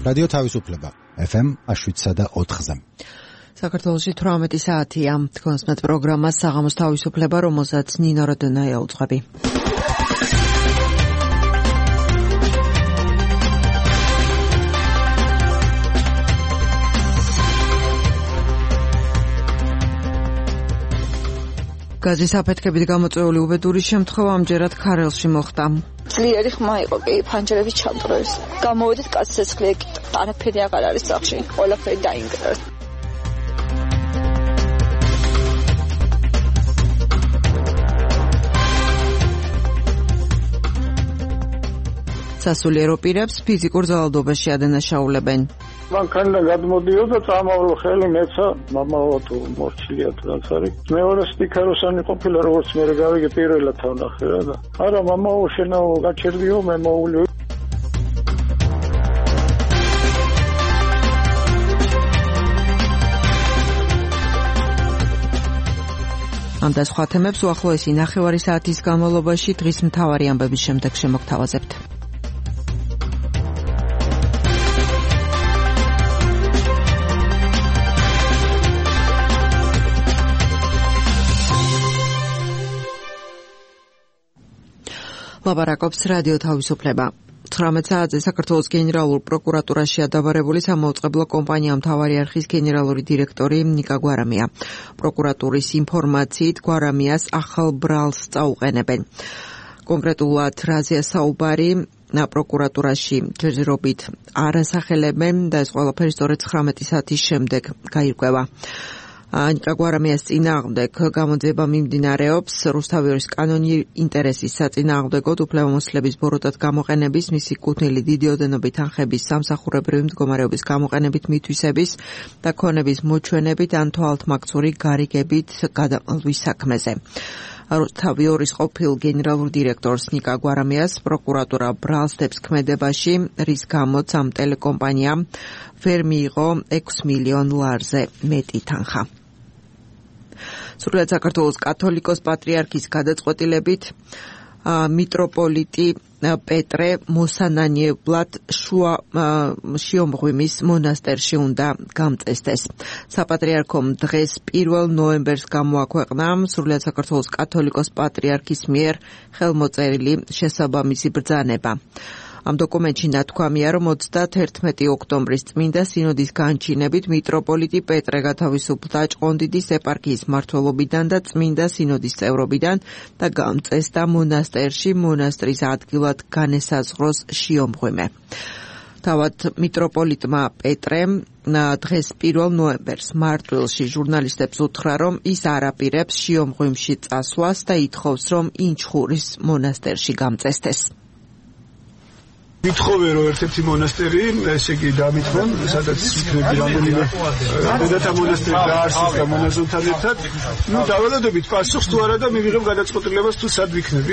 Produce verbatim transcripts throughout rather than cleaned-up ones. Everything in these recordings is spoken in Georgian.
რადიო თავისუფლება ეფ ემ შვიდსა და ოთხზე. საქართველოში თვრამეტი საათია. თქვენსმეთ პროგრამას საღამოს თავისუფლება, რომელსაც ნინო როდონაია უძღვები. გაზის აფეთქებით გამოწვეული უბედური შემთხვევა ამჯერად ქარელში მოხდა. ძლიერი ხმა იყო კი, ფანჯრების ჩამწროების. გამოვედით კაცს ცეცხლი ეკიდა. არაფერი აღარ არის სახში. ყველაფერი დაინგრა. სასულიერო პირებს ფიზიკურ ძალადობაში ადანაშაულებენ. მან ქანდა გადმოდიოდა და წამავლო ხელი მეცა მამაო თუ მორჩილია თუ რაც არის. მეორე სტიქაროსანი ყოფილა, როგორც მე გავიგე პირველად თავნახე რა და არა მამაო შენო გაჩერდიო მე მოული. ამ და სხვა თემებს უახლოესი ნახევარი საათის განმავლობაში დღის მთავარი ამბების შემდეგ შემოგთავაზებთ. ლაპარაკობს რადიო თავისუფლება. ცხრამეტ საათზე საქართველოს გენერალურ პროკურატურაში ადაბარებული სამაუწყებლო კომპანია მთავარი არხის გენერალური დირექტორი ნიკა გვარამია. პროკურატურის ინფორმაციით გვარამიას ახალ ბრალს წაუყენებენ. კონკრეტულად რაზეა საუბარი პროკურატურაში ჯერჯერობით არ ასახელებენ და ეს ყველაფერი სწორედ ცხრამეტი საათის შემდეგ გაირკვევა. ნიკა გვარამიას წინააღმდეგ გამოძიება მიმდინარეობს რუსთავის კანონიერი ინტერესის საწინააღმდეგოდ უფლებამოსილების ბოროტად გამოყენების, მისი კუთვნილი დიდი ოდენობით ანხების, სამსახურებრივი მდგომარეობის გამოყენებით, მითვისების და ქონების მოჩვენებით ან თვალთმაქცური გარიგებით გადაყალვის საქმეზე. რუსთავის ყოფილ გენერალურ დირექტორს ნიკა გვარამიას პროკურატურა ბრალს დებს ქმედებაში, რის გამოც ამ ტელეკომპანიამ ვერ მიიღო ექვსი მილიონ ლარზე მეტი თანხა. სრულად საქართველოს კათოლიკოს პატრიარქის გადაწყვეტილებით მიტროპოლიტი პეტრე მოსანანიებლად შუა შიომღვიმის მონასტერში უნდა გამწესდეს. საპატრიარქომ დღეს პირველ ნოემბერს გამოაქვეყნა სრულად საქართველოს კათოლიკოს პატრიარქის მიერ ხელმოწერილი შესაბამისი ბრძანება. ამ დოკუმენტში ნათქვამია, რომ ოცდაათერთმეტი ოქტომბრის წმინდა სინოდის განჩინებით მიტროპოლიტი პეტრე გათავისუფლდა ჭყონდიდის ეპარქიის მმართველობიდან და წმინდა სინოდის წევრობიდან და გამწესდა მონასტერში მონასტრის ადგილად განესაზღვროს შიომღვიმე. თავად მიტროპოლიტმა პეტრემ დღეს პირველ ნოემბერს მარტვილში ჟურნალისტებს უთხრა, რომ ის არ აპირებს შიომღვიმში წასვლას და ითხოვს, რომ ინჩხურის მონასტერში გამწესდეს. ვითხოვე რომ ერთ-ერთი მონასტერი, ესე იგი დამითხრა, სადაც იქნება რამდენიმე დედათა მონასტერი დაარსეს და მონაზონთან ერთად. ნუ დავალოდებით პასუხს თუ არა და მივიღებ გადაწყვეტილებას თუ სად ვიქნები.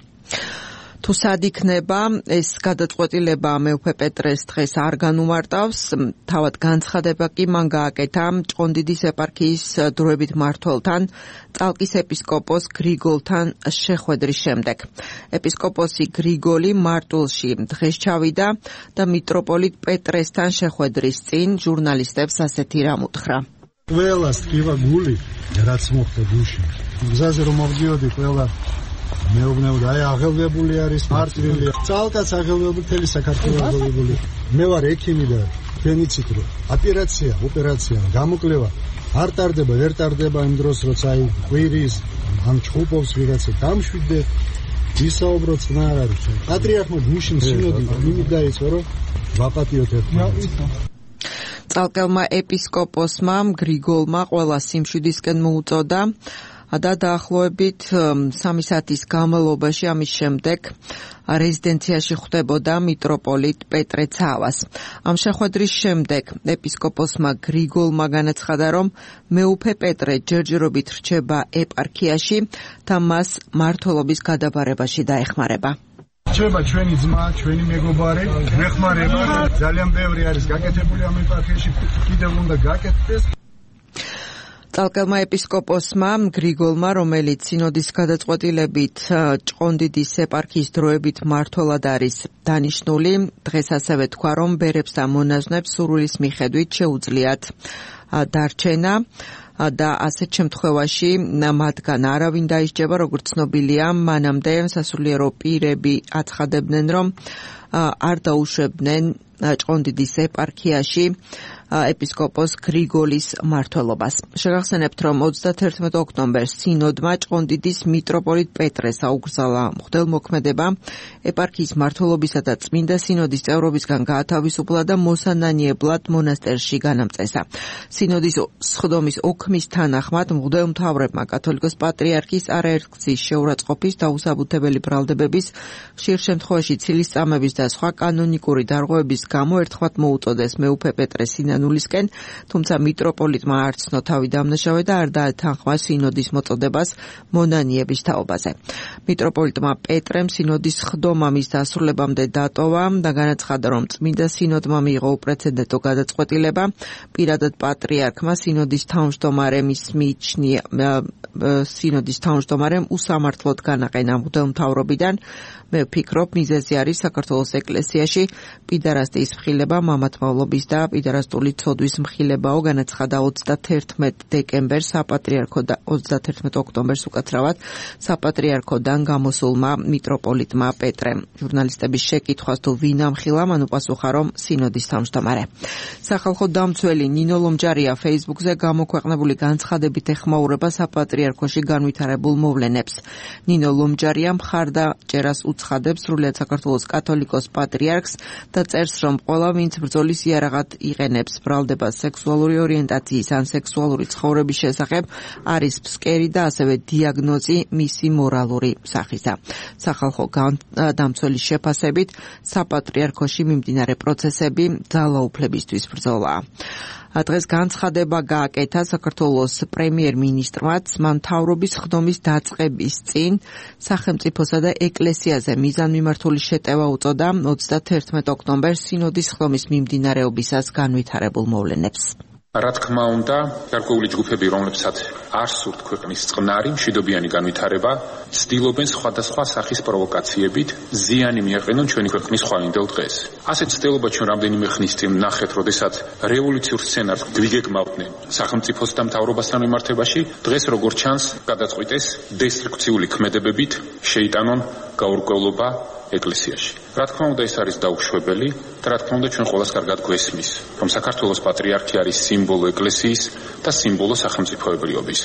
თუ სად იქნება ეს გადაწყვეტილება მეუფე პეტრეს დღეს არ განუმარტავს. თავად განცხადება კი მან გააკეთა ჭყონდიდის ეპარქიის დროებით მმართველთან წალკის ეპისკოპოს გრიგოლთან შეხვედრის შემდეგ. ეპისკოპოსი გრიგოლი მარტვილში დღეს ჩავიდა და მიტროპოლიტ პეტრესთან შეხვედრის წინ ჟურნალისტებს ასეთი რამ უთხრა. ყველას ტკივა გული რაც მოხდა გულში. გზაზე რომ მოვდიოდი ყველა მეუბნეოდა, აი აღელვებული არის მარტვილი. წალკაც აღელვებული, მთელი საქართველოს აღელვებული. მე ვარ ექიმი და ფენიცით რო ოპერაცია, ოპერაცია, გამოკლება არ ტარდება, ვერ ტარდება იმ დროს, როცა აი ყვირის ამ ჩხუბობს ვიღაცა დამშვიდე, ისაუბრო წნა არ არის. პატრიარქმა გუშინ სინოდი იმით დაიწყო, რომ ვაპატიოთ ერთმანეთს. წალკელმა ეპისკოპოსმა გრიგოლმა ყველა სიმშვიდისკენ მოუწოდა და დაახლოებით სამი საათის განმავლობაში ამის შემდეგ რეზიდენციაში ხვდებოდა მიტროპოლიტ პეტრე ცავას. ამ შეხვედრის შემდეგ ეპისკოპოსმა გრიგოლმა განაცხადა, რომ მეუფე პეტრე ჯერჯერობით რჩება ეპარქიაში და მას მმართველობის გადაბარებაში დაეხმარება. რჩება ჩვენი ძმა, ჩვენი მეგობარი, მეხმარება, ძალიან ბევრი არის გაკეთებული ამ ეპარქიაში, კიდევ უნდა გაკეთდეს. წალკელმა ეპისკოპოსმა გრიგოლმა, რომელიც სინოდის გადაწყვეტილებით ჭყონდიდის ეპარქიის დროებით მმართველად არის დანიშნული, დღეს ასევე თქვა, რომ ბერებს და მონაზვნებს სურვილის მიხედვით შეუძლიათ დარჩენა და ასეთ შემთხვევაში მათგან არავინ დაისჯება, როგორც ცნობილია, მანამდე სასულიერო პირები აცხადებდნენ, რომ არ დაუშვებდნენ ჭყონდიდის ეპარქიაში ეპისკოპოს გრიგოლის მმართველობას. შეგახსენებთ, რომ ოცდათერთმეტ ოქტომბერს სინოდმა ჭყონდიდის მიტროპოლიტ პეტრეს აუგზავნა მღვდელმოქმედება ეპარქიის მმართველობისა და წმინდა სინოდის წევრობისგან გაათავისუფლა და მოსანანიებლად მონასტერში განამწესა. სინოდის სხდომის ოქმის თანახმად მღვდელმთავრებმა კათოლიკოს პატრიარქის არაერთგზის შეურაცხყოფის, დაუსაბუთებელი ბრალდებების, ხშირ შემთხვევაში ცილისწამების და სხვა კანონიკური დარღვევების გამო ერთხმად მოუწოდეს მეუფე პეტრეს სინანულისკენ, თუმცა მიტროპოლიტმა არ ცნო თავი დამნაშავე და არ დაეთანხმა სინოდის მოწოდებას მონანიების თაობაზე. მიტროპოლიტმა პეტრემ სინოდის ხდომა მის დასრულებამდე დატოვა და განაცხადა, რომ წმინდა სინოდმა მიიღო უპრეცედენტო გადაწყვეტილება, პირადად პატრიარქმა სინოდის თავმჯდომარემ ის მიიჩნია სინოდის თავმჯდომარემ უსამართლოდ განაყენა მღვდელმთავრობიდან. მე ვფიქრობ, მიზეზი არის საქართველოს ეკლესიაში პიდარასტიის მხილება, მამათმავლობის და პიდარასტული ცოდვის მხილებაო, განაცხადა ოცდათერთმეტ დეკემბერს საპატრიარქო და ოცდათერთმეტ ოქტომბერს უკაცრავად საპატრიარქოდან გამოსულმა მიტროპოლიტმა პეტრემ. ჟურნალისტების შეკითხვას თუ ვინ ამხილა, მან უპასუხა, რომ სინოდის თავმჯდომარე. სახალხო დამცველი ნინო ლომჯარია Facebook-ზე გამოქვეყნებული განცხადებით ეხმაურება საპატრიარქოში განვითარებულ მოვლენებს. ნინო ლომჯარია მხარდაჭერას უცხადებს სრულიად საქართველოს კათოლიკოს პატრიარქს და წერს, რომ ყველა ვინც ბრძოლის იარაღად იყენებს ბრალდებას სექსუალური ორიენტაციის ან სექსუალური ცხოვრების შესახებ, არის ფსკერი და ასევე დიაგნოზი მისი მორალური სახისა. სახალხო დამცველის შეფასებით, საპატრიარქოში მიმდინარე პროცესები ძალაუფლებისთვის ბრძოლაა. დღეს განცხადება გააკეთა საქართველოს პრემიერ-მინისტრმაც, მან მთავრობის ხდომის დაწყების წინ სახელმწიფოსა და ეკლესიაზე მიზანმიმართული შეტევა უწოდა ოცდათერთმეტ ოქტომბერს სინოდის ხდომის მიმდინარეობისას განვითარებულ მოვლენებს. რა თქმა უნდა, გარკვეული ჯგუფები, რომლებსაც არ სურთ ქვეყნის წყნარი, მშვიდობიანი განვითარება, ცდილობენ სხვადასხვა სახის პროვოკაციებით ზიანი მიაყენონ ჩვენი ქვეყნის ხვალინდელ დღეს. ასეთ ცდილობა ჩვენ რამდენიმე ხნის წინ ვნახეთ, როდესაც რევოლუციურ სცენარს გვიგეგმავდნენ სახელმწიფოს და მთავრობასთან მიმართებაში, დღეს როგორც ჩანს, გადაწყვიტეს დესტრუქციული ქმედებებით შეიტანონ გაურკვევლობა ეკლესიაში. რა თქმა უნდა, ეს არის დაუშვებელი და რა თქმა უნდა, ჩვენ ყველას კარგად გვესმის, რომ საქართველოს პატრიარქი არის სიმბოლო ეკლესიის და სიმბოლო სახელმწიფოებრიობის.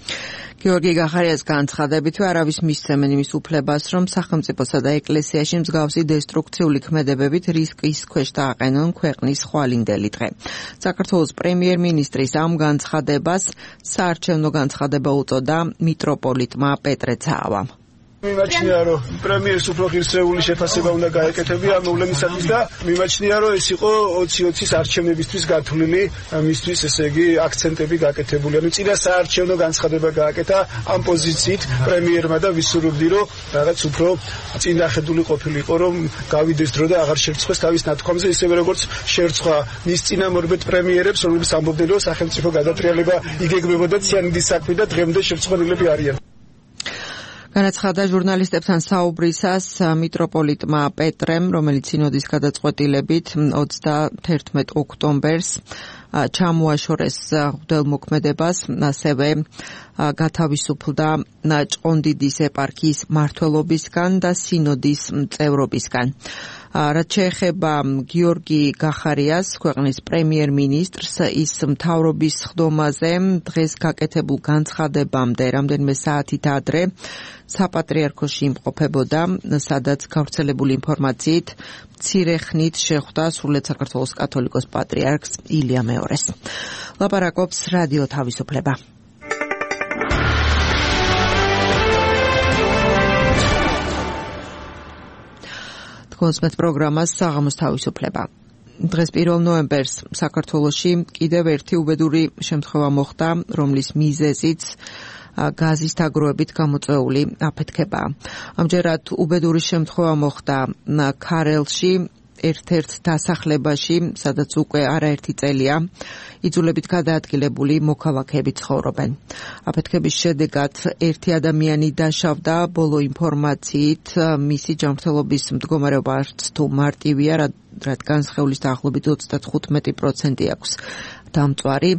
გიორგი გახარიას განცხადებითვე არავის მისცემენ იმის უფლებას, რომ სახელმწიფოსა და ეკლესიაში მსგავსი დესტრუქციული ქმედებებით რისკის ქვეშ დააყენონ ქვეყნის ხვალინდელი დღე. საქართველოს პრემიერ-მინისტრის ამ განცხადებას საარჩევნო განცხადება უწოდა მიტროპოლიტმა პეტრე ცაავამ. მიმაჩნია, რომ პრემიერს უფრო ღირსეული შეფასება უნდა გაეკეთებია ამ მოვლენისათვის და მიმაჩნია, რომ ეს იყო ოცი ოცის არჩევნებისთვის გათვლილი, მისთვის ესე იგი აქცენტები გაკეთებული. ანუ წინა საარჩევნო განცხადება გააკეთა ამ პოზიციით პრემიერმა და ვისურვებდი, რომ რაღაც უფრო წინახედული ყოფილიყო, რომ გავიდეს დრო და აღარ შერწყოს თავის ნათქვამზე, ისევე როგორც შერწყვა მის წინამორბედ პრემიერებს, რომლებიც ამბობდნენ, რომ სახელმწიფო გადატრიალება იგეგმებოდა ციანიდის საქმე და დღემდე შერწყმენილები არიან. განაცხადა ჟურნალისტებთან საუბრისას მიტროპოლიტმა პეტრემ, რომელიც სინოდის გადაწყვეტილებით ოცდათერთმეტ ოქტომბერს ჩამოაშორეს მღვდელმოქმედებას, ასევე გათავისუფლდა ჭყონდიდის ეპარქიის მმართველობისგან და სინოდის წევრობისგან. რაც შეეხება გიორგი გახარიას, ქვეყნის პრემიერ-მინისტრს, ის მთავრობის ხდომაზე დღეს გაკეთებულ განცხადებამდე რამდენიმე საათით ადრე საპატრიარქოში იმყოფებოდა, სადაც გავრცელებული ინფორმაციით მცირე ხნით შეხვდა სრულიად საქართველოს კათოლიკოს პატრიარქს ილია მეორეს. ლაპარაკობს რადიო თავისუფლება. კონსმეთ პროგრამას საღამოს თავისუფლება. დღეს პირველ ნოემბერს საქართველოში კიდევ ერთი უბედური შემთხვევა მოხდა, რომლის მიზეზიც გაზის დაგროვებით გამოწვეული აფეთქებაა. ამჯერად უბედური შემთხვევა მოხდა ქარელში, ერთ-ერთ დასახლებაში, სადაც უკვე არაერთი წელია იძულებით გადაადგილებული მოქალაქეები ცხოვრობენ. აფეთქების შედეგად ერთი ადამიანი დაშავდა, ბოლო ინფორმაციით მისი ჯანმრთელობის მდგომარეობა არც თუ მარტივია, რადგან სხეულის დაახლოებით ოცდათხუთმეტი პროცენტი აქვს დამწვარი.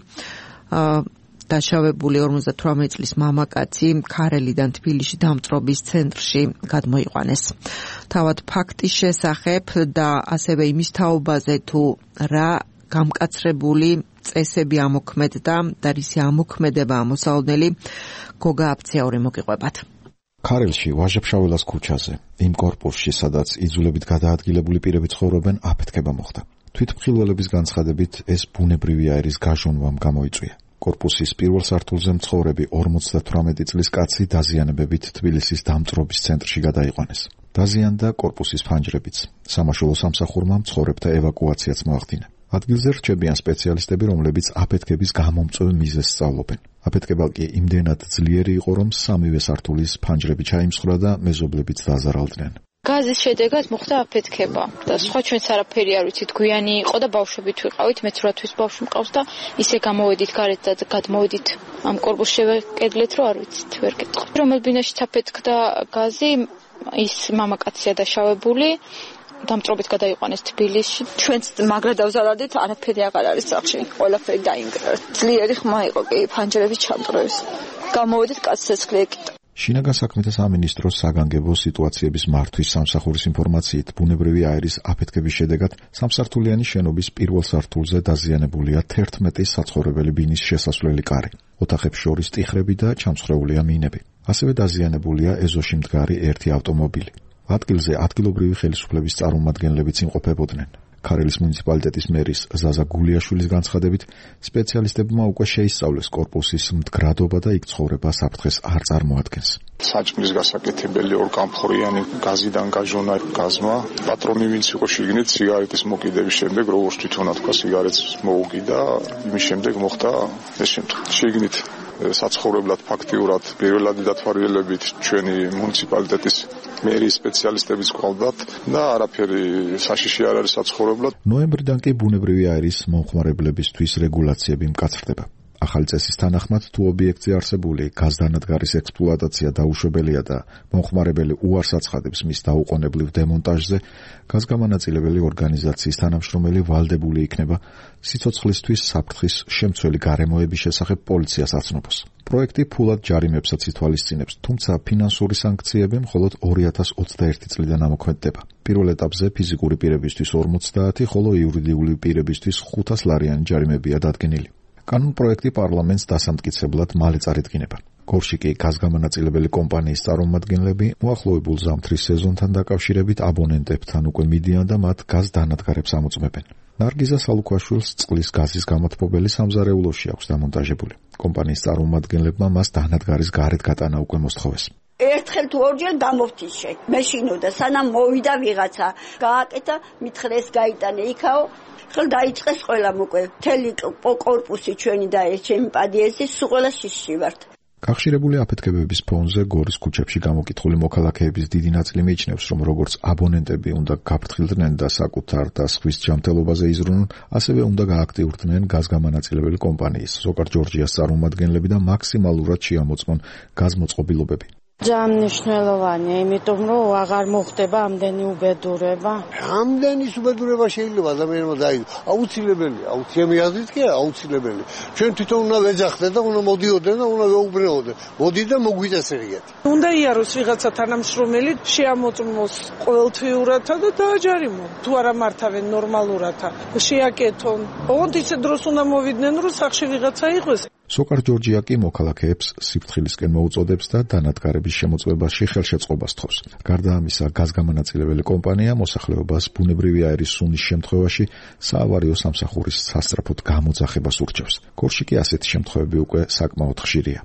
დაშავებული ორმოცდათვრამეტი წლის მამაკაცი ქარელიდან თბილისში დამწრობის ცენტრში გადმოიყვანეს. თავად ფაქტის შესახებ და ასევე იმის თაობაზე თუ რა გამკაცრებული წესები ამოქმედდა და რისი ამოქმედება ამოსალოდნელი გოგა აფციაური მოგიყვებათ. ქარელში ვაჟა-ფშაველას ქუჩაზე, იმ კორპუსში, სადაც იძულებით გადაადგილებული პირები ცხოვრობენ, აფეთქება მოხდა. თვითმხილველების განცხადებით, ეს ბუნებრივი აირის გაჟონვამ გამოიწვია. კორპუსის პირველ სართულზე მცხოვრები ორმოცდათვრამეტი წლის კაცი დაზიანებებით თბილისის დამწრობის ცენტრში გადაიყვანეს. დაზიანდა კორპუსის ფანჯრებიც. სამაშველო სამსახურმა მცხოვრებთა ევაკუაციაც მოახდინა. ადგილზე რჩებიან სპეციალისტები, რომლებიც აფეთქების გამომწვევ მიზეზს სწავლობენ. აფეთქება კი იმდენად ძლიერი იყო, რომ სამივე სართულის ფანჯრები ჩაიმსხვრა და მეზობლებიც დააზარალდნენ. გაზის შედეგად მოხდა აფეთქება და სხვა ჩვენც არაფერი არ ვიცით, გვიანი იყო და ბავშვებით ვიყავით, მეც რა თვის ბავშვი მყავს და ისე გამოვედით გარეთ და გადმოვედით ამ კორპუსს შევეკედლეთ, რომ არ ვიცით, ვერ გეტყვით. რომელ ბინაშიც აფეთქდა გაზი, ის მამაკაცია დაშავებული, დამწრობით გადაიყვანეს თბილისში. ჩვენც მაგრა დავზარალდით, არაფერი აღარ არის სახში, ყველაფერი დაინგრა. ძლიერი ხმა იყო კი, ფანჯრები ჩამწრეს. გამოვედით კაცს ცეცხლი ეკიდა. შინაგან საქმეთა სამინისტროს საგანგებო სიტუაციების მართვის სამსახურის ინფორმაციით, ბუნებრივი აირის აფეთქების შედეგად სამსართულიანი შენობის პირველ სართულზე დაზიანებულია თერთმეტი საცხოვრებელი ბინის შესასვლელი კარი. ოთახებს შორის ტიხრები და ჩამსხვრეულია მინები. ასევე დაზიანებულია ეზოში მდგარი ერთი ავტომობილი. ადგილზე ადგილობრივი ხელისუფლების წარმომადგენლებიც იმყოფებოდნენ. ქარელის მუნიციპალიტეტის მერის ზაზა გულიაშვილის განცხადებით, სპეციალისტებმა უკვე შეისწავლეს კორპუსის მდგრადობა და იქ ცხოვრება საფრთხეს არ წარმოადგენს. საჭმლის გასაკეთებელი ორგამფორიანი გაზიდან გაჟონა გაზმა, პატრონი ვინც იყო შიგნით სიგარეტის მოკიდების შემდეგ, როგორც თვითონა თქვა სიგარეტს მოუგიდა, იმის შემდეგ მოხდა ეს შემთხვევა. შიგნით საცხოვრებლად ფაქტიურად პირველადი დათვალიერებით ჩვენი მუნიციპალიტეტის მერის სპეციალისტების ყავდათ და არაფერი საშიში არ არის საცხოვრებლად. ნოემბრიდან კი ბუნებრივი აირის მომხმარებლებისთვის რეგულაციები მკაცრდება. ახალი წესის თანახმად, თუ ობიექტზე არსებული გაზდანადგარის ექსპლუატაცია დაუშვებელია და მომხმარებელი უარს აცხადებს მის დაუყოვნებლივ დემონტაჟზე, გაზგამანაწილებელი ორგანიზაციის თანამშრომელი ვალდებული იქნება სიცოცხლისთვის საფრთხის შემცველი გარემოების შესახებ პოლიციას აცნობს. პროექტი ფულად ჯარიმებსაც ითვალისწინებს, თუმცა ფინანსური სანქციები მხოლოდ ორი ათას ოცდაერთი წლიდან ამოქმედდება. პირველ ეტაპზე ფიზიკური პირებისთვის ორმოცდაათი, ხოლო იურიდიული პირებისთვის ხუთას ლარიანი ჯარიმებია დადგენილი. კანონ პროექტი პარლამენტს დასამტკიცებლად მალე წარედგინება. გორში კი გაზგამანაწილებელი კომპანიის წარმომადგენლები მოახლოებულ ზამთრის სეზონთან დაკავშირებით აბონენტებთან უკვე მიდიან და მათ გაზდანადგარებს ამოწმებენ. ნარგიზა სალუქვაშვილს წყლის გაზის გამოთბობელი სამზარეულოში აქვს დამონტაჟებული. კომპანიის წარმომადგენლებმა მას დანადგარის გარეთ გატანა უკვე მოსთხოვეს. ერთხელ თუ ორჯერ გამოვთიშე. მეშინოდა სანამ მოვიდა ვიღაცა, გააკეთა, მითხრეს გაიტანე იქაო. ხელ დაიწყეს ყველა მოკვე. თელი კორპუსი ჩვენი და ჩემი პადიესი სულ ყველა შიში ვართ. კავშირებული აფეთქებების ფონზე გორის ქუჩებში გამოკითხული მოქალაქეების დიდი ნაწილი მიიჩნევს, რომ როგორც აბონენტები უნდა გაფრთხილდნენ და საკუთარ და სხვის ჯანმრთელობაზე იზრუნონ, ასევე უნდა გააქტიურდნენ გაზგამანაწილებელი კომპანიის სოკარ ჯორჯიას წარმომადგენლები და მაქსიმალურად შეამოწმონ გაზმოწყობილობები. ჯამ მნიშვნელოვანია, იმიტომ რომ აღარ მოხდება ამდენი უბედურება. ამდენის უბედურება შეიძლება ადამიანმა დაიგო. აუცილებელი, აუცილებელი აზრით კი აუცილებელი. ჩვენ თვითონ უნდა ვეძახდეთ და უნდა მოდიოდნენ და უნდა ვეუბნეოდნენ. მოდი და მოგვიწესრიგეთ. უნდა იაროს ვიღაცა თანამშრომელი, შეამოწმოს ყოველთვიურათა და დააჯარიმონ. თუ არა მართავენ ნორმალურათა, შეაკეთონ. ოღონდ ისე დროს უნდა მოვიდნენ, რომ სახში ვიღაცა იყოს. სოკარ ჯორჯია კი მოქალაქეებს სიფრთხილისკენ მოუწოდებს და დანადგარების შემოწმებაში ხელშეწყობას თხოვს. გარდა ამისა, გაზგამანაწილებელი კომპანია მოსახლეობას ბუნებრივი აირის სუნის შემთხვევაში საავარიო სამსახურის სასწრაფოდ გამოძახებას ურჩევს. გორში კი ასეთი შემთხვევები უკვე საკმაოდ ხშირია.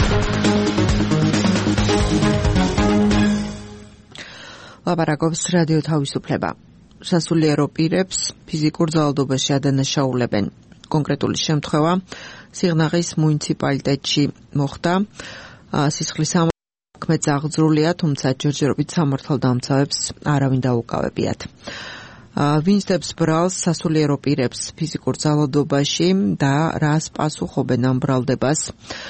ლაპარაკობს რადიო თავისუფლება. სასულიერო პირებს ფიზიკურ ძალადობაში ადანაშაულებენ. კონკრეტული შემთხვევა სიღნაღის მუნიციპალიტეტში მოხდა. სისხლის ამოქმედს აღძრულია, თუმცა ჯერჯერობით სამართალდამცავებს არავინ დაუკავებიათ. ვინ სდებს ბრალს სასულიერო პირებს ფიზიკურ ძალადობაში და რას პასუხობენ ამ ბრალდებას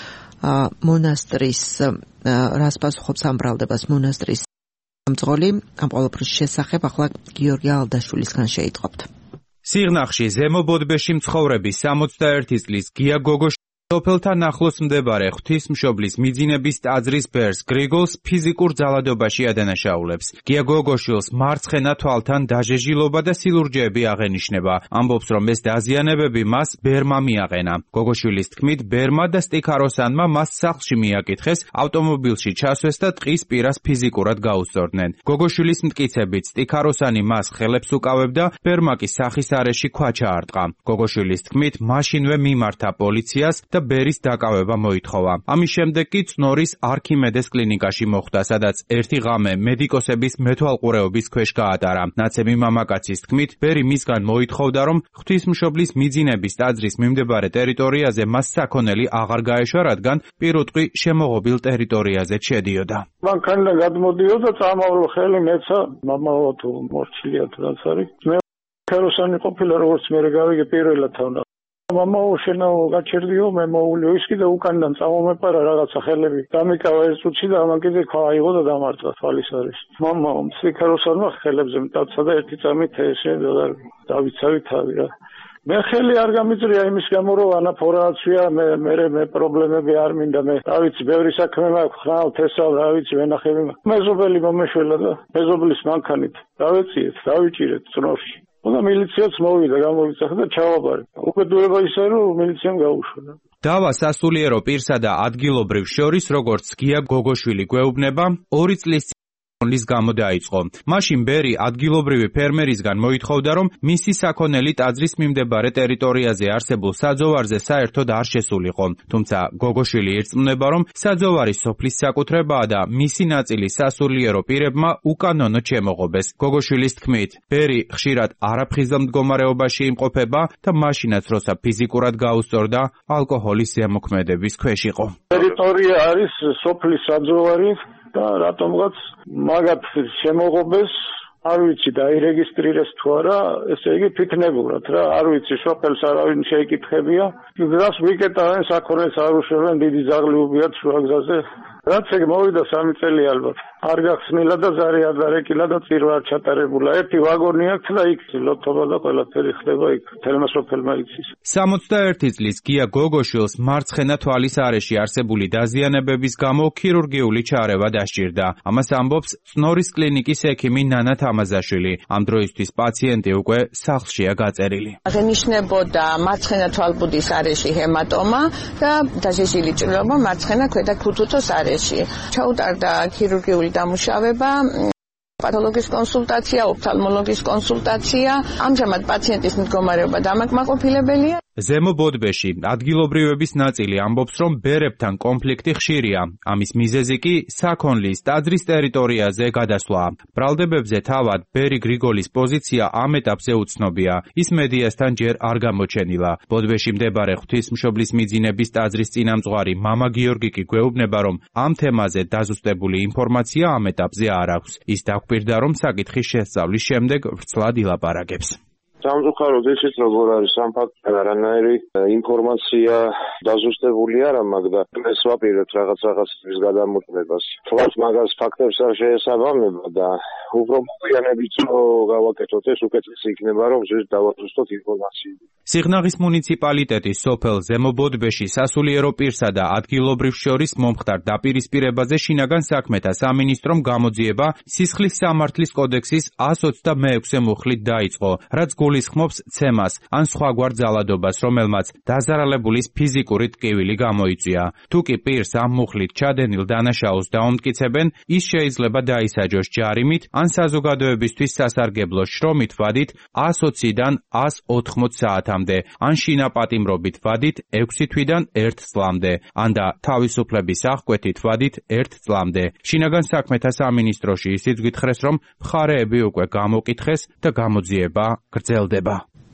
მონასტრის რას პასუხობს ამ ბრალდებას მონასტრის მძღოლი ამ ყოველფრის შესახებ ახლა გიორგი ალდაშვილისგან შეიტყობთ. სიღნაღში ზემო ბოდბეში მცხოვრები სამოცდაერთი წლის გია გოგოშვილი სოფელთან ახლოს მდებარე ღვთისმშობლის მიძინების ტაძრის ბერს გრიგოლს ფიზიკურ ძალადობაში ადანაშაულებს. გია გოგოშვილს მარცხენა თვალთან დაჟეჟილობა და სილურჯეები აღენიშნება. ამბობს, რომ ეს დაზიანებები მას ბერმა მიაყენა. გოგოშვილის თქმით, ბერმა და სტიქაროსანმა მას სახლში მიაკითხეს, ავტომობილში ჩასვეს და ტყის პირას ფიზიკურად გაუსწორდნენ. გოგოშვილის მტკიცებით, სტიქაროსანი მას ხელებს უკავებდა, ბერმა კი სახის არეში ქვა ჩაარტყა. გოგოშვილის თქმით, მაშინვე მიმართა პოლიციას და ბერის დაკავება მოითხოვა. ამის შემდეგ კი წნორის არქიმედეს კლინიკაში მოხვდა, სადაც ერთი ღამე მედიკოსების მეთვალყურეობის ქვეშ გაატარა. ნაცემი მამაკაცის თქმით, ბერი მისგან მოითხოვდა, რომ ღვთისმშობლის მიძინების ტაძრის მიმდებარე ტერიტორიაზე მას საქონელი აღარ გაეშვა, რადგან პირუტყვი შემოღობილ ტერიტორიაზე შედიოდა. მანქანიდან გადმოდიოდა, წამავლო ხელი მეცა, მამაო თუ მორჩილია თუ რაც არის. მე ქაროსანი ყოფილა, როგორც მე გავიგე პირველად თავნა. მამაო შენაო გაჩერდიო, მე მოულიო ის კიდე უკანიდან წამომეპარა რაღაცა ხელები. დამიკავა ეს უცი და ამან კიდე ქვა აიღო და დამარცხა თვალის არეში. მამაო მციქაროსანმა ხელებზე მტაცა და ერთი წამით ესე დავიცავი თავი რა. მე ხელი არ გამიწრია იმის გამო რომ ანაფორაცია მე მე მე პრობლემები არ მინდა მე დავიცი ბევრი საქმე მაქვს ხრავ თესავ რა ვიცი ვენახები მეზობელი მომეშველა და მეზობლის მანქანით დავეციეთ დავიჭირეთ წნორში და მილიციაც მოვიდა გამოვიცახა და ჩავაბარე უკეთურება ისე რომ მილიციამ გაუშვა დავა სასულიერო პირსა და ადგილობრივ შორის როგორც გია გოგოშვილი გვეუბნება ორი წლის ლის გამო დაიწყო. მაშინ ბერი ადგილობრივი ფერმერისგან მოითხოვდა, რომ მისი საქონელი ტაძრის მიმდებარე ტერიტორიაზე არსებულ საძოვარზე საერთოდ არ შესულიყო. თუმცა გოგოშვილი ირწმუნება, რომ საძოვარი სოფლის საკუთრებაა და მისი ნაწილი სასულიერო პირებმა უკანონოდ შემოღობეს. გოგოშვილის თქმით, ბერი ხშირად არაფხიზელ მდგომარეობაში იმყოფება და მაშინაც როცა ფიზიკურად გაუსწორდა, ალკოჰოლის ზემოქმედების ქვეშ იყო. ტერიტორია არის სოფლის საძოვარი და რატომღაც მაგათ შემოღობეს არ ვიცი დაირეგისტრირეს თუ არა ესე იგი ფიქნებურად რა არ ვიცი სოფელს არავინ შეიკითხებია გზას ვიკეტავენ საქონელს არ უშვებენ დიდი ზაღლი უბიათ შუაგზაზე რაც ეგ მოვიდა სამი წელი ალბათ არ გახსნილა და ზარი არ დარეკილა და წირვა არ ჩატარებულა ერთი ვაგონი აქვს და იქ ლოთობა და ყველაფერი ხდება იქ თელმა სოფელმა იცის სამოცდაერთი წლის გია გოგოშვილს მარცხენა თვალის არეში არსებული დაზიანებების გამო ქირურგიული ჩარევა დასჭირდა ამას ამბობს წნორის კლინიკის ექიმი ნანა თამაზაშვილი ამ დროისთვის პაციენტი უკვე სახლშია გაწერილი აღნიშნებოდა მარცხენა თვალბუდის არეში ჰემატომა და დაჟეჟილი ჭრილობა მარცხენა ქვედა ქუთუთოს არეში ჩაუტარდა ქირურგიული დამუშავება პათოლოგის კონსულტაცია, ოფთალმოლოგის კონსულტაცია. ამჟამად პაციენტის მდგომარეობა დამაკმაყოფილებელია. ზემო ბოდბეში ადგილობრივების ნაწილი ამბობს, რომ ბერებთან კონფლიქტი ხშირია. ამის მიზეზი კი საქონლის ტაძრის ტერიტორიაზე გადასვლა. ბრალდებებზე თავად ბერი გრიგოლის პოზიცია ამ ეტაპზე უცნობია. ის მედიასთან ჯერ არ გამოჩენილა. ბოდბეში მდებარე ღვთისმშობლის მიძინების ტაძრის წინამძღვარი მამა გიორგი კი გვეუბნება, რომ ამ თემაზე დაზუსტებული ინფორმაცია ამ ეტაპზე არ აქვს. ის დაგვირდა, რომ საკითხის შესწავლის შემდეგ ვრცლად ილაპარაკებს. სამწუხაროდ ისიც როგორ არის ამ ფაქტთან არანაირი ინფორმაცია დაზუსტებული არა მაგდა ეს ვაპირებთ რაღაც რაღაცების გადამოწმებას თვალს მაგას ფაქტებს არ შეესაბამება და უფრო მოგვიანებით გავაკეთოთ ეს უკეთესი იქნება რომ ზუსტ დავაზუსტოთ ინფორმაციები სიღნაღის მუნიციპალიტეტის სოფელ ზემო ბოდბეში სასულიერო პირსა და ადგილობრივ შორის მომხდარ დაპირისპირებაზე შინაგან საქმეთა სამინისტრომ გამოძიება სისხლის სამართლის კოდექსის εκατს ოცდამეექვსე მუხლით დაიწყო რაც გულისხმობს ცემას ან სხვაგვარ ძალადობას, რომელმაც დაზარალებულის ფიზიკური ტკივილი გამოიწვია. თუ კი პირს ამ მუხლით ჩადენილ დანაშაულს დაუმტკიცებენ, ის შეიძლება დაისაჯოს ჯარიმით ან საზოგადოებისთვის სასარგებლო შრომით ვადით εκατს ოციდან εκατს ოთხმოც საათამდე, ან შინაპატიმრობით ვადით ექვსი თვიდან ერთ წლამდე, ან და თავისუფლების აღკვეთით ვადით ერთ წლამდე. შინაგან საქმეთა სამინისტროში ისიც გითხრეს, რომ მხარეები უკვე გამოკითხეს და გამოძიება გრძელდება.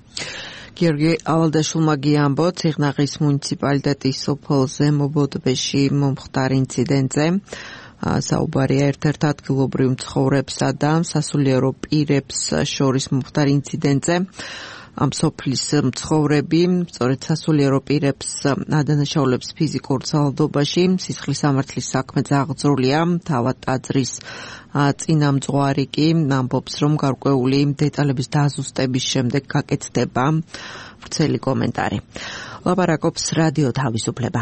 გიორგი ავალდაშვილმა გიამბო ციხნაღის მუნიციპალიტეტის სოფელ ზემო ბოდბეში მომხდარ ინციდენტზე. საუბარია ერთ-ერთ ადგილობრივ მცხოვრებსა და სასულიერო პირებს შორის მომხდარ ინციდენტზე. ამ სოფლის მცხოვრები სწორედ სასულიერო პირებს ადანაშაულებს ფიზიკურ ძალადობაში, სისხლის სამართლის საქმე ძაღლძრულია, თავად ტაძრის წინამძღვარი კი ამბობს, რომ გარკვეული დეტალების დაზუსტების შემდეგ გაკეთდება ვრცელი კომენტარი. ლაპარაკობს რადიო თავისუფლება.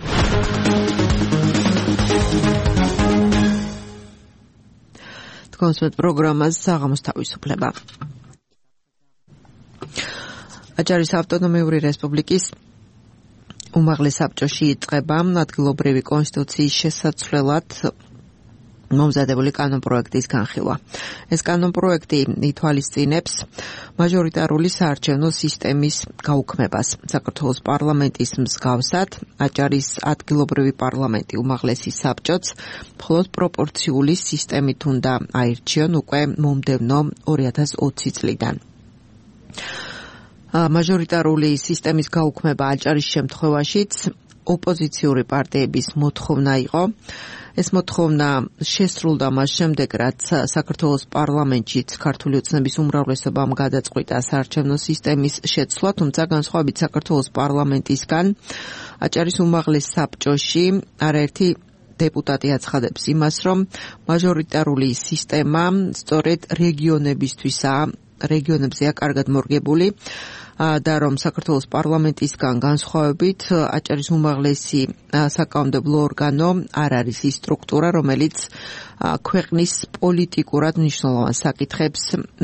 თქვენს პროგრამას საღამოს თავისუფლება. აჭარის ავტონომიური რესპუბლიკის უმაღლეს საბჭოში იწყება ადგილობრივი კონსტიტუციის შესაცვლელად მომზადებული კანონპროექტის განხილვა. ეს კანონპროექტი ითვალისწინებს მაჟორიტარული საარჩევნო სისტემის გაუქმებას. საქართველოს პარლამენტის მსგავსად, აჭარის ადგილობრივი პარლამენტი უმაღლესი საბჭოც მხოლოდ პროპორციული სისტემით უნდა აირჩიონ უკვე მომდევნო ორი ათას ოცი წლიდან. მაჟორიტარული სისტემის გაუქმება აჭარის შემთხვევაშიც ოპოზიციური პარტიების მოთხოვნა იყო. ეს მოთხოვნა შესრულდა მას შემდეგ, რაც საქართველოს პარლამენტშიც ქართული ოცნების უმრავლესობამ გადაწყვიტა საარჩევნო სისტემის შეცვლა, თუმცა განსხვავებით საქართველოს პარლამენტისგან აჭარის უმაღლეს საბჭოში არაერთი დეპუტატი აცხადებს იმას, რომ მაჟორიტარული სისტემა სწორედ რეგიონებისთვისაა, რეგიონებზეა კარგად მორგებული და რომ საქართველოს პარლამენტისგან განსხვავებით აჭარის უმაღლესი საკანონმდებლო ორგანო არ არის ის სტრუქტურა, რომელიც ქვეყნის პოლიტიკურად მნიშვნელოვან საკითხებს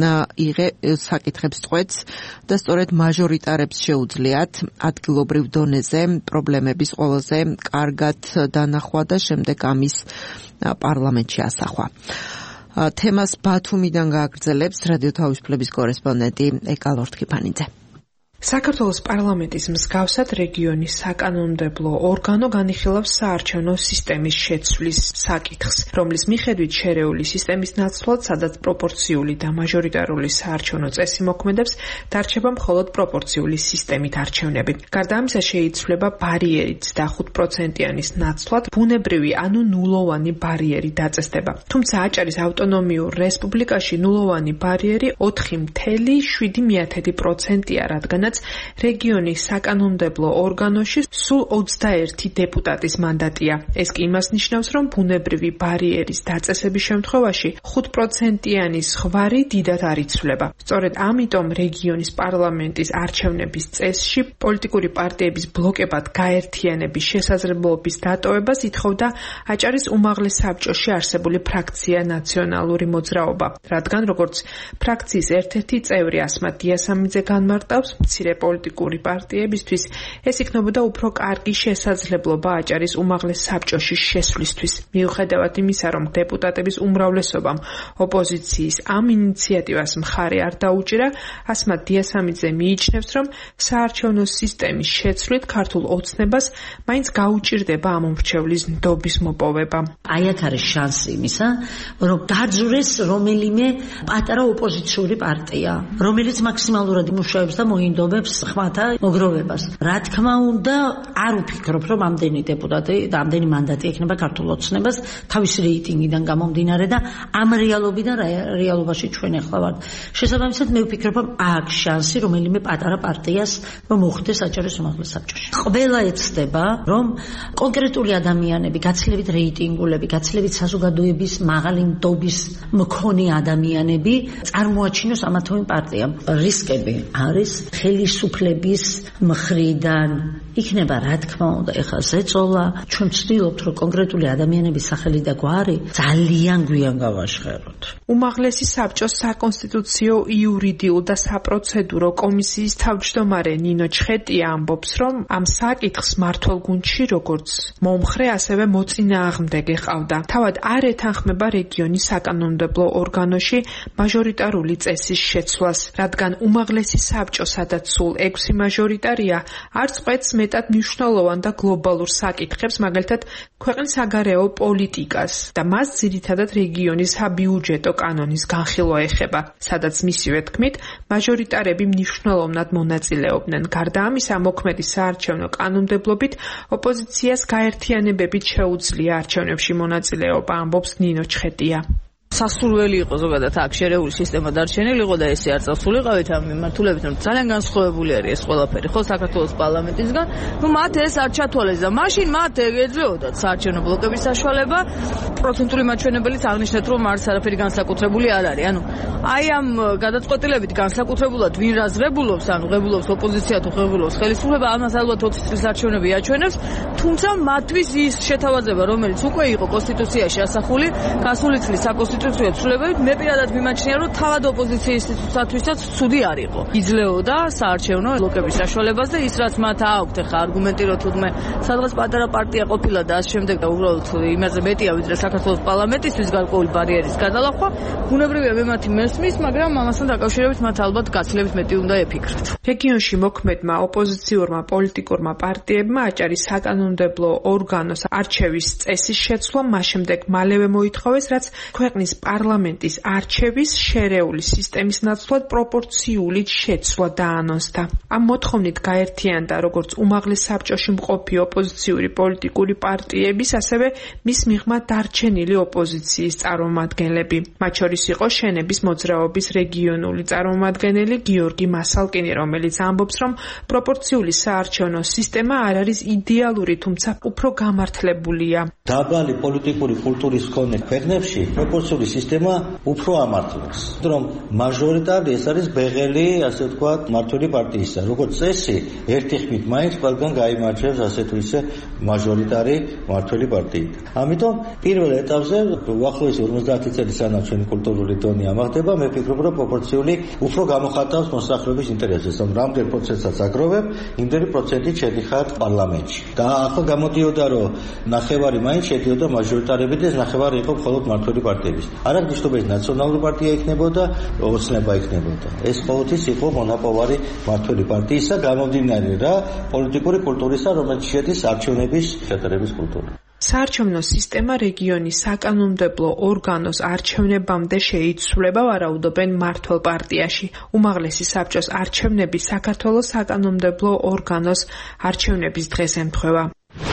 საკითხებს წყვეტს და სწორედ მაჟორიტარებს შეუძლიათ ადგილობრივ დონეზე პრობლემების ყველაზე კარგად დანახვა და შემდეგ ამის პარლამენტში ასახვა. თემას ბათუმიდან გააგრძელებს რადიო თავისუფლების კორესპონდენტი ეკა ლორთქიფანიძე. საქართველოს პარლამენტის მსგავსად რეგიონის საკანონმდებლო ორგანო განიხილავს საარჩევნო სისტემის შეცვლის საკითხს, რომლის მიხედვით შერეული სისტემის ნაცვლად, სადაც პროპორციული და მაჟორიტარული საარჩევნო წესი მოქმედებს, დარჩება მხოლოდ პროპორციული სისტემით არჩევნები. გარდა ამისა შეიცვლება ბარიერიც და ხუთ პროცენტიანის ნაცვლად ბუნებრივი, ანუ ნულოვანი ბარიერი დაწესდება. თუმცა აჭარის ავტონომიურ რესპუბლიკაში ნულოვანი ბარიერი ოთხი ათეული შვიდი პროცენტია, რადგანაც რეგიონის საკანონმდებლო ორგანოში სულ ოცდაერთი დეპუტატის მანდატია. ეს კი იმას ნიშნავს, რომ ბუნებრივი ბარიერის დაწესების შემთხვევაში ხუთ პროცენტიანი ზღვარი დიდად არ იცვლება. სწორედ ამიტომ რეგიონის პარლამენტის არჩევნების წესში პოლიტიკური პარტიების ბლოკებად გაერთიანების შესაძლებლობის დატოვებას ითხოვდა აჭარის უმაღლეს საბჭოში არსებული ფრაქცია ნაციონალური მოძრაობა, რადგან როგორც ფრაქციის ერთ-ერთი წევრი ასმათ დიასამიძე განმარტავს, მცირე პოლიტიკური პარტიებისთვის ეს იქნებოდა უფრო კარგი შესაძლებლობა აჭარის უმაღლეს საბჭოში შესვლისთვის. მიუხედავად იმისა, რომ დეპუტატების უმრავლესობამ ოპოზიციის ამ ინიციატივას მხარი არ დაუჭირა, ასმათ დიასამიძე მიიჩნევს, რომ საარჩევნო სისტემის შეცვლით ქართულ ოცნებას მაინც გაუჭირდება ამ უმრჩევლის ნდობის მოპოვება. აი აქ არის შანსი იმისა, რომ დაძვრეს რომელიმე პატარა ოპოზიციური პარტია, რომელიც მაქსიმალურად იმუშავებს და მოინდომებს ხმათა მოგროვებას. რა თქმა უნდა, არ ვფიქრობ, რომ ამდენი დეპუტატი და ამდენი მანდატი ექნება ქართულ ოცნებას თავისი რეიტინგიდან გამომდინარე და ამ რეალობიდან რეალობაში ჩვენ ახლა ვართ. შესაბამისად, მე ვფიქრობ, რომ აქ შანსი რომელიმე პატარა პარტიას რომ მოხვდეს აჭარის უმაღლეს საბჭოში. ყველა ეცდება, რომ კონკრეტული ადამიანები, გაცილებით რეიტინგულები, გაცილებით საზოგადოების მაღალი ნდობის მქონე ადამიანები წარმოაჩინოს ამა თუ იმ პარტიამ. რისკები არის ხელისუფლების მხრიდან იქნება, რა თქმა უნდა, ეხლა ზეწოლა, ჩვენ ვცდილობთ, რომ კონკრეტული ადამიანების სახელი და გვარი ძალიან გვიან გავაშხეროთ. უმაღლესი საბჭოს საკონსტიტუციო, იურიდიულ და საპროცედურო კომისიის თავმჯდომარე ნინო ჩხეტია ამბობს, რომ ამ საკითხს მმართველ გუნდში როგორც მომხრე, ასევე მოწინააღმდეგე ყავდა. თავად არ ეთანხმება რეგიონის საკანონმდებლო ორგანოში მაჟორიტარული წესის შეცვლას, რადგან უმაღლესი საბჭო, სადაც სადაც სულ ექვსი მაჟორიტარია, არც ყვეთს მეტად მნიშვნელოვან და გლობალურ საკითხებს, მაგალითად ქვეყნის საგარეო პოლიტიკას და მას ძირითადად რეგიონის საბიუჯეტო კანონის განხილვა ეხება, სადაც მისივე თქმით, მაჟორიტარები მნიშვნელოვნად მონაწილეობდნენ. გარდა ამისა, მოქმედი საარჩევნო კანონმდებლობით ოპოზიციას გაერთიანებებით შეუძლია არჩევნებში მონაწილეობა, ამბობს ნინო ჩხეტია. სასურველი იყო ზოგადად აქ შერეული სისტემა დარჩენილიყო და ესე არ წასულიყავით ამ მიმართულებით, რომ ძალიან განსხვავებული არის ეს ყველაფერი, ხო, საქართველოს პარლამენტისგან. ნუ მათ ეს არ ჩათვალეს და მაშინ მათ ეძლებოდათ საარჩევნო ბლოკების საშუალება. პროცენტული მაჩვენებელიც აღნიშნეთ, რომ არც არაფერი განსაკუთრებული არ არის. ანუ აი ამ გადაწყვეტილებით განსაკუთრებულად ვინ რას ღებულობს, ანუ ღებულობს ოპოზიცია თუ ღებულობს ხელისუფლება, ამას ალბათ ოცი წლის არჩევნები აჩვენებს, თუმცა მათთვის ის შეთავაზება, რომელიც უკვე იყო კონსტიტუციაში ასახული, გასული წლის საკონსტიტუციო ცვლილებებით, მე პირადად მიმაჩნია, რომ თავად ოპოზიციის ინსტიტუტისთვისაც ცუდი არ იყო. იძლეოდა საარჩევნო ბლოკების საშუალებას და ის რაც მათ აქვთ, ახლა არგუმენტი რომ თუნდაც სადღაც პატარა პარტია ყოფილა და ამ შემდეგ და უბრალოდ იმაზე მეტია ვიდრე საქართველოს პარლამენტისთვის გარკვეული ბარიერის გადალახვა, ბუნებრივია მე მათი მესმის, მაგრამ ამასთან დაკავშირებით მათ ალბათ გაცილებით მეტი უნდა ეფიქრათ. რეგიონში მოქმედმა ოპოზიციურმა პოლიტიკურმა პარტიებმა აჭარის საკანონმდებლო ორგანოს არჩევის წესის შეცვლა, მას შემდეგ მალევე მოითხოვეს, რაც ქვეყნის პარლამენტის არჩევის შერეული სისტემის ნაცვლად პროპორციული შეცვლა დაანონსდა. ამ მოთხოვნით გაერთიანდა როგორც უმაღლეს საბჭოში მყოფი ოპოზიციური პოლიტიკური პარტიების, ასევე მის მიღმა დარჩენილი ოპოზიციის წარმომადგენლები. მათ შორის იყო შენების მოძრაობის რეგიონული წარმომადგენელი გიორგი მასალკინი, რომელიც ამბობს, რომ პროპორციული საარჩევნო სისტემა არ არის იდეალური, თუმცა უფრო გამართლებულია. დაბალი პოლიტიკური კულტურის მქონე ქვეყნებში პროპორციული სისტემა უფრო ამართლებს, რომ მაჟორიტარი ეს არის ბეღელი, ასე ვთქვათ, მმართველი პარტიისა. როგორც წესი, ერთი ხმით მაინც ყველგან გაიმარჯვებს ასე თუ ისე მაჟორიტარი მმართველი პარტიით. ამიტომ პირველ ეტაპზე უახლოესი ორმოცდაათი წელი სანამ ჩვენი კულტურული დონე ამაღლდება, მე ვფიქრობ, რომ პროპორციული უფრო გამოხატავს მოსახლეობის ინტერესებს, რომ რამდენ პროცენტსაც აგროვებ, იმდენი პროცენტით შედიხარ პარლამენტში. და ახლა გამოდიოდა, რომ ნახევარი მაინც შედიოდა მაჟორიტარები და ეს ნახევარი იყო მხოლოდ მმართველი პარტიების. არ აქვს მნიშვნელობა ეს ნაციონალური პარტია იქნებოდა, ოცნება იქნებოდა. ეს ყოველთვის იყო მონაპოვარი მმართველი პარტიისა, გამომდინარე რა პოლიტიკური კულტურისა, რომელიც შედის არჩევნების შეტარების კულტურა. საარჩევნო სისტემა რეგიონის საკანონმდებლო ორგანოს არჩევნებამდე შეიცვლება, ვარაუდობენ მმართველ პარტიაში. უმაღლესი საბჭოს არჩევნები საქართველოს საკანონმდებლო ორგანოს არჩევნების დღეს ემთხვევა.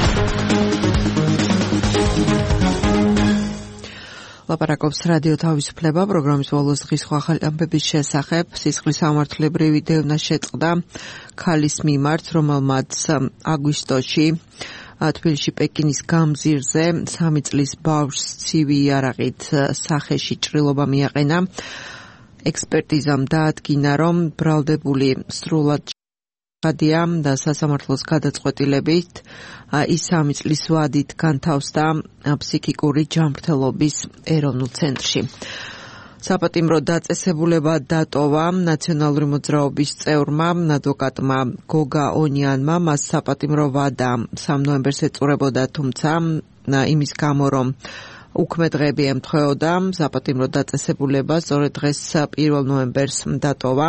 ლაპარაკობს რადიო თავისუფლება, პროგრამის ბოლოს დღის ახალი ამბების შესახებ. სისხლის სამართლებრივი დევნა შეწყდა ქალის მიმართ, რომელმაც აგვისტოში თბილისში პეკინის გამზირზე სამი წლის ბავშვს ცივი იარაღით სახეში ჭრილობა მიაყენა. ექსპერტიზამ დაადგინა, რომ ბრალდებული სრულად გადია და სასამართლოს გადაწყვეტილებით ის სამი წლის ვადით განთავსდა ფსიქიკური ჯანმრთელობის ეროვნულ ცენტრში. საპატიმრო დაწესებულება დატოვა ნაციონალური მოძრაობის წევრმა ადვოკატმა გოგა ონიანმა. მას საპატიმრო ვადა სამ ნოემბერს ეწურებოდა, თუმცა იმის გამო, რომ უქმე დღეები ემთხვეოდა, საპატიმრო დაწესებულება სწორედ დღეს პირველ ნოემბერს დატოვა.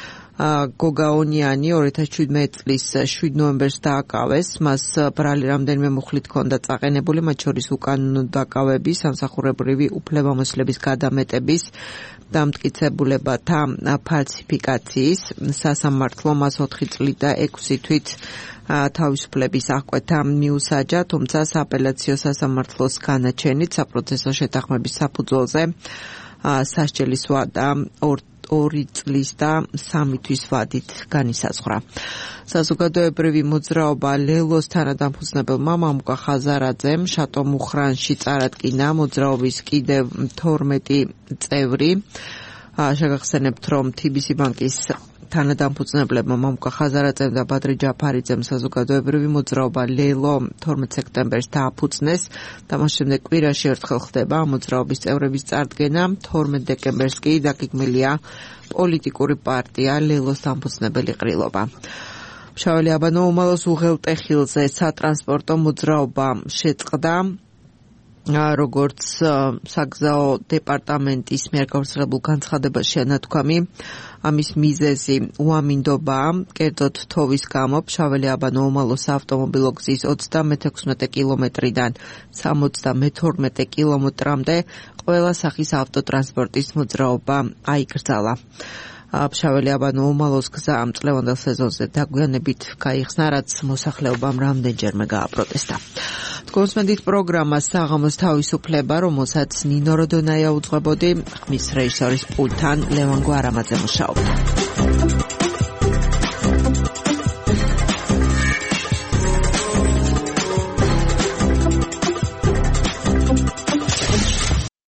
გოგა ონიანი ორი ათას შვიდმეტი წლის შვიდ ნოემბერს დააკავეს. მას ბრალი რამდენიმე მუხლით ჰქონდა წაყენებული, მათ შორის უკანონო დაკავების, სამსახურებრივი უფლებამოსილების გადამეტების, დამტკიცებულებათა ფალსიფიკაციის. სასამართლო მას ოთხი წლით და ექვსი თვით თავისუფლების აღკვეთა მიუსაჯა, თუმცა სააპელაციო სასამართლოს განაჩენით საპროცესო შეთანხმების საფუძველზე სასჯელის ვადა ორი წლის და სამი თვის ვადით განისაზღვრა. საზოგადოებრივი მოძრაობა ლელოს თანადამფუძნებელმა მამუკა ხაზარაძემ შატო მუხრანში წარადგინა მოძრაობის კიდევ თორმეტი წევრი. შეგახსენებთ, რომ თბილისი ბანკის თანადამფუძნებლებმა მამუკა ხაზარაძემ და ბადრი ჯაფარიძემ საზოგადოებრივი მოძრაობა ლელო თორმეტ სექტემბერს დააფუძნეს და მას შემდეგ კვირაში ერთხელ ხდება მოძრაობის წევრების წარდგენა. თორმეტ დეკემბერს კი დაგეგმილია პოლიტიკური პარტია ლელოს დამფუძნებელი ყრილობა. მშავალი აბანო უმალოს უღელტეხილზე სატრანსპორტო მოძრაობა შეწყდა. როგორც საგზაო დეპარტამენტის მიერ გავრცელებულ განცხადებაშია ნათქვამი, ამის მიზეზი უამინდობაა, კერძოდ თოვის გამო ფშაველიაბანო-უმალოს ავტომობილო გზის ოცდამეთექვსმეტე კილომეტრიდან სამოცდამეთორმეტე კილომეტრამდე ყველა სახის ავტოტრანსპორტის მოძრაობა აიკრძალა. ფშაველიაბანო-უმალოს გზა ამ წლევანდელ სეზონზე დაგვიანებით გაიხსნა, რაც მოსახლეობამ რამდენჯერმე გააპროტესტა. გონსმენდით პროგრამა საღამოს თავისუფლება, რომელსაც ნინო როდონაია უძღვებოდი, ხმის რეჟისორის პულტთან ლევან გვარამაძე მუშაობდა.